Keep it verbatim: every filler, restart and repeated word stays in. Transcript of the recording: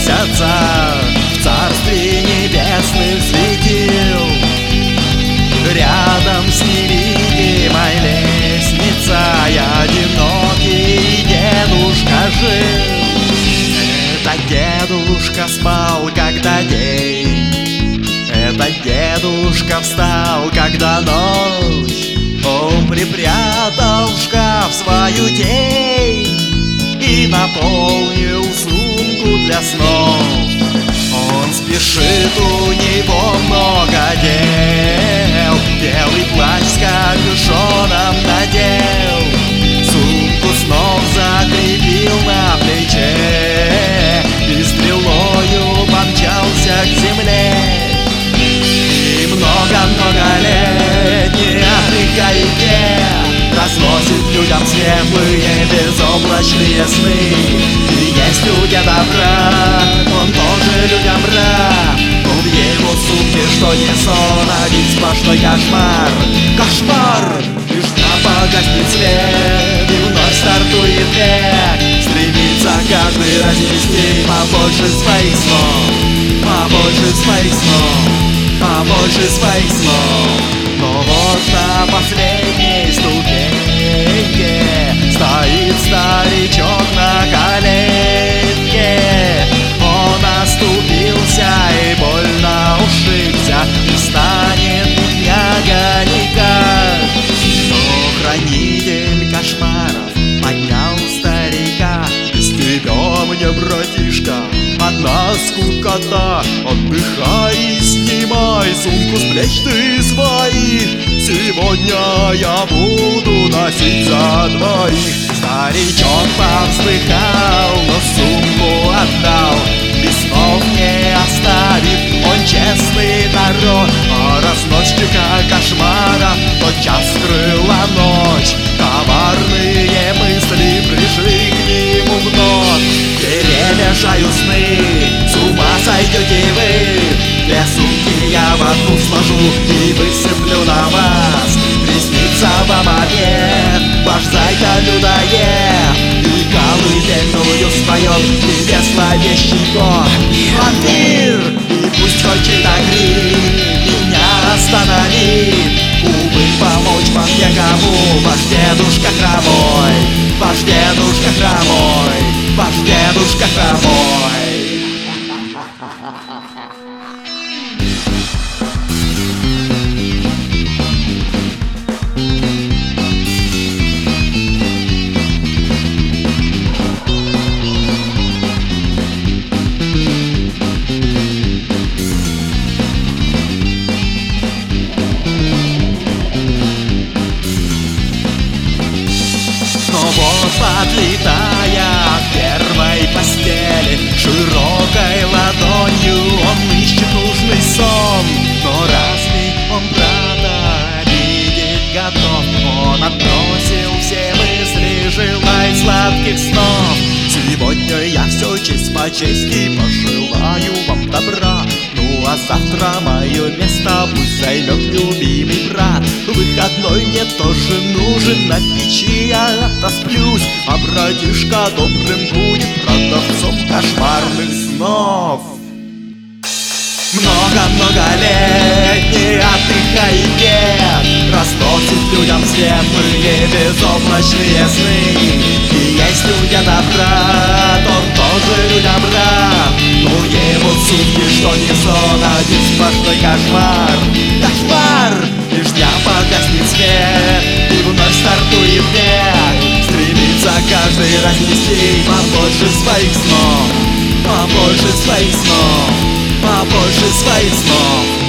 месяца в царстве небесных светил. Рядом с невидимой лестницей одинокий дедушка жил. Этот дедушка спал, когда день, этот дедушка встал, когда ночь. Он припрятал в шкаф свою тень и наполнил сумку для снов. Он спешит, у него много дел, белый плащ с капюшоном надел, сумку снов закрепил на плече и стрелою помчался к земле. И много-много лет не отдыхайте, разносит людям светлые безоблачные сны. И есть у деда брат, он тоже людям рад, но в его сумке что не сон, один сплошной кошмар. Кошмар! Лишь дня погаснет свет, и вновь стартует век. Стремится каждый разнести побольше своих снов, побольше своих снов, побольше своих снов. Но вот на последней ступеньке стоит старичок на коленке. Он оступился и больно ушибся, и станет бедняга никак. Но хранитель кошмаров поднял старика: без тебя мне, братишка, одна скукота. Отдыхай и снимай сумку с плеч ты своих, сегодня я буду носить за двоих. Старичок повздыхал, но сумку отдал, без снов не оставит он честный народ. А разносчика кошмара тотчас скрыла ночь, коварные мысли пришли к нему вновь. Перемешаю сны, с ума сойдете вы, две сумки я в одну сложу и высыплю на вас. Приснится вам обед, ваш зайка-людоед, и колыбельную споет тебе зловещий год. Вампир, и пусть хочет агрит, меня остановит. Увы, помочь вам никому, ваш дедушка хромой, ваш дедушка хромой, ваш дедушка хромой. Подлетая к первой постели, широкой ладонью он ищет нужный сон. Но разве он брата обидеть готов? Он отбросил все мысли, желая сладких снов. Сегодня я все честь по чести пожелаю вам добра. Ну а завтра мое место пусть займет любимый брат. Выходной мне тоже нужен, на печи я отосплюсь, а братишка добрым будет продавцом кошмарных снов. Много-много лет не отдыха и нет, разносит людям светлые безоблачные сны. И есть у деда брат, он тоже людям рад, но его сумки что не сон, один сплошной кошмар. Кошмар! Лишь дня погаснет свет, и вновь стартует век. Стремится каждый разнести побольше своих снов, побольше своих снов, побольше своих снов.